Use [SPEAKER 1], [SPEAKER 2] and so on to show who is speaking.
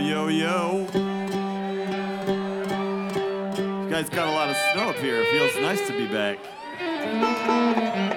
[SPEAKER 1] Yo, yo. You guys got a lot of snow up here. It feels nice to be back.